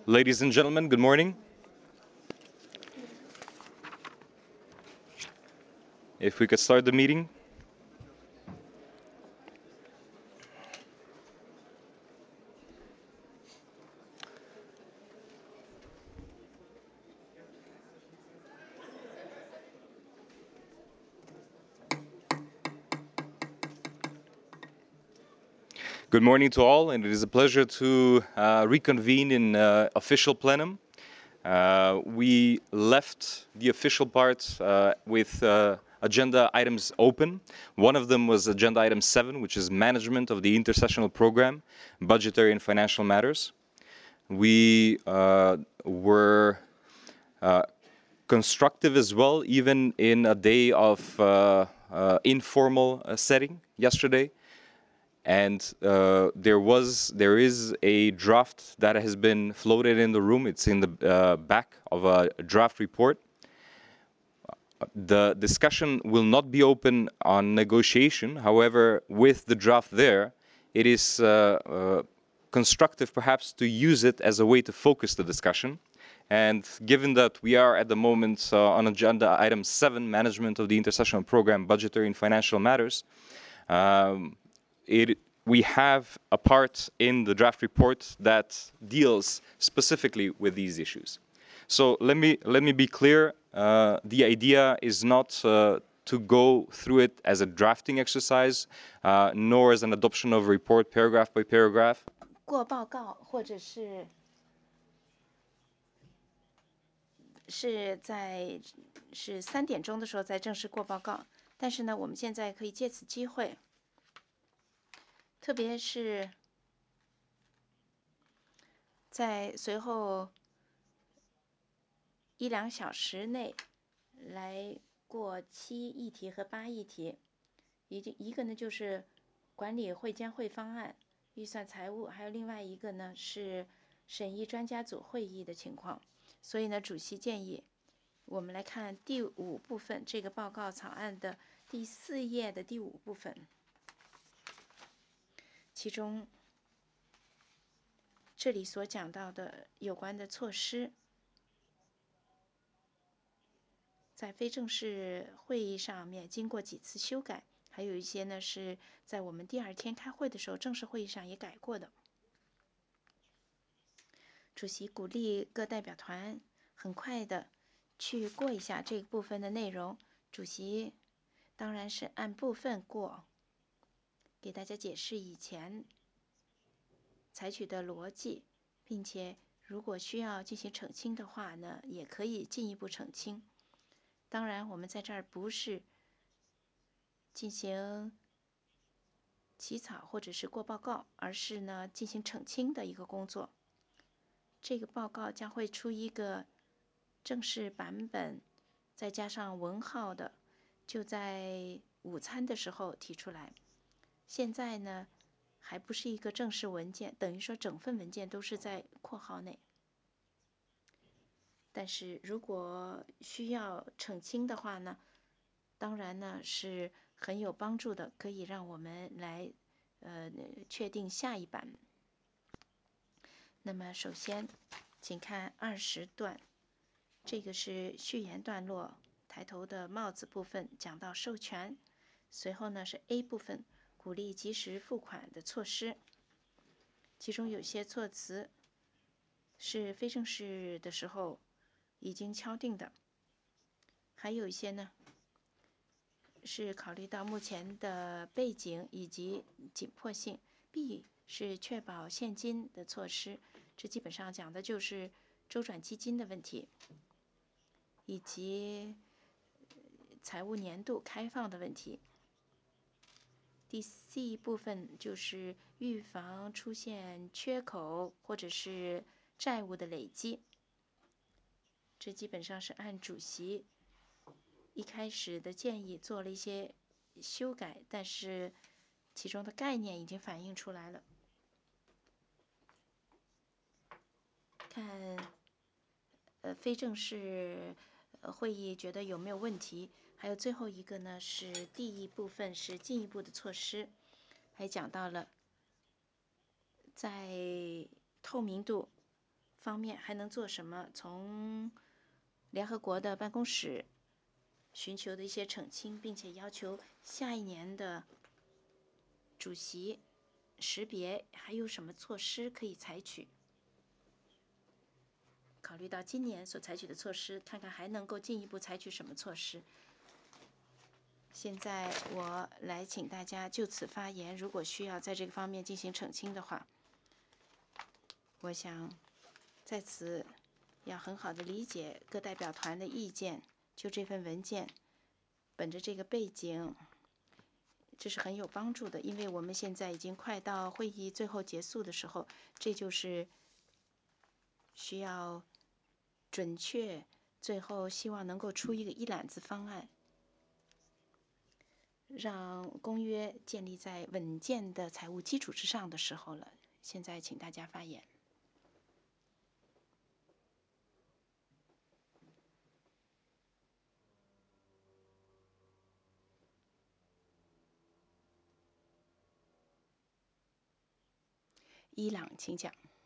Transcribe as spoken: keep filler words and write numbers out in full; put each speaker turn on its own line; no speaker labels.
Ladies and gentlemen, good morning. If we could start the meeting. Good morning to all, and it is a pleasure to uh, reconvene in uh, official plenum. Uh, we left the official part uh, with uh, agenda items open. One of them was agenda item seven, which is management of the intersessional program, budgetary and financial matters. We uh, were uh, constructive as well, even in a day of uh, uh, informal uh, setting yesterday. And uh, there was, there is a draft that has been floated in the room. It's in the uh, back of a draft report. The discussion will not be open on negotiation. However, with the draft there, it is uh, uh, constructive perhaps to use it as a way to focus the discussion. And given that we are at the moment uh, on agenda item seven, management of the intersessional program, budgetary and financial matters, um, it, we have a part in the draft report that deals specifically with these issues. So let me let me be clear. Uh, the idea is not uh, to go through it as a drafting exercise, uh, nor as an adoption of a report paragraph by paragraph.
过报告或者是是在是三点钟的时候再正式过报告，但是呢，我们现在可以借此机会，特别是在随后一两小时内来过七议题和八议题，一一个呢就是管理会监会方案、预算财务，还有另外一个呢是审议专家组会议的情况。所以呢，主席建议我们来看第五部分这个报告草案的第四页的第五部分，其中这里所讲到的有关的措施，在非正式会议上面经过几次修改，还有一些呢是在我们第二天开会的时候正式会议上也改过的。主席鼓励各代表团很快的去过一下这部分的内容。主席当然是按部分过，给大家解释以前采取的逻辑，并且如果需要进行澄清的话呢，也可以进一步澄清。当然，我们在这儿不是进行起草或者是过报告，而是呢进行澄清的一个工作。这个报告将会出一个正式版本，再加上文号的，就在午餐的时候提出来。现在呢，还不是一个正式文件，等于说整份文件都是在括号内。但是如果需要澄清的话呢，当然呢是很有帮助的，可以让我们来呃确定下一版。那么首先，请看二十段，这个是序言段落，抬头的帽子部分讲到授权，随后呢是 A 部分，鼓励及时付款的措施，其中有些措辞是非正式的时候已经敲定的，还有一些呢是考虑到目前的背景以及紧迫性。B 是确保现金的措施，这基本上讲的就是周转基金的问题，以及财务年度开放的问题。第 C 部分就是预防出现缺口或者是债务的累积，这基本上是按主席一开始的建议做了一些修改，但是其中的概念已经反映出来了。看呃非正式会议觉得有没有问题？还有最后一个呢是第一部分是进一步的措施，还讲到了在透明度、 方面还能做什么？从联合国的办公室寻求的一些澄清，并且要求下一年的主席识别还有什么措施可以采取？考虑到今年所采取的措施，看看还能够进一步采取什么措施。现在我来请大家就此发言，如果需要在这个方面进行澄清的话，我想在此要很好的理解各代表团的意见。就这份文件，本着这个背景，这是很有帮助的，因为我们现在已经快到会议最后结束的时候，这就是需要准确，最后希望能够出一个一揽子方案，让公约建立在稳健的财务基础之上的时候了。现在请大家发言。伊朗，请讲。